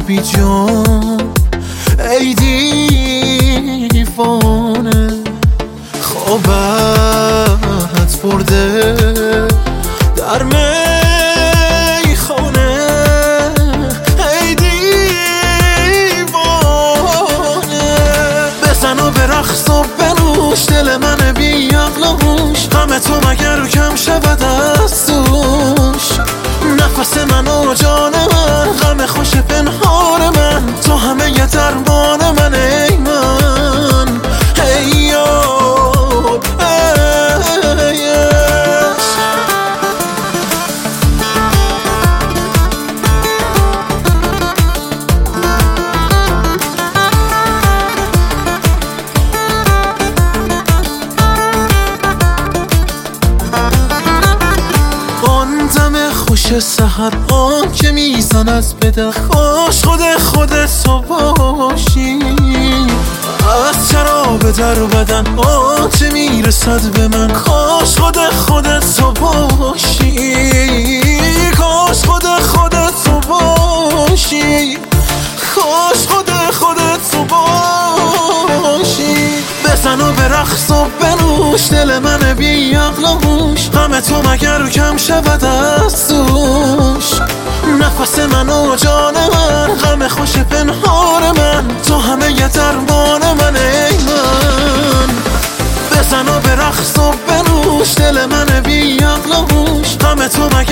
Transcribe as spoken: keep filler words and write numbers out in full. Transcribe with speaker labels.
Speaker 1: بی جان ای دیوانه، خوابت برده در میخانه ای دیوانه. بزن و برقص و بنوش دل من بی عقل و هوش، غم تو مگر کم شود از دوش. نفس من و جان من، غم خوش پنهان من، تو همه ی درمان من ای من ای یار ای عشق. آن دم خوش سحر آن که میزند به در، کاش خود خودت تو باشی. از شراب در بدن آنچه میرسد به من، کاش خود خودت تو باشی. کاش خود خودت تو باشی، کاش خود خودت تو باشی. بزن و برقص و بنوش دل من بی عقل و هوش، غم تو مگر کم شود از دوش. نفس من و جان من، غم خوش پنهان من، تو همه ی درمان من ای من. بزن و برقص و بنوش دل من بی عقل و هوش، غم تو مگر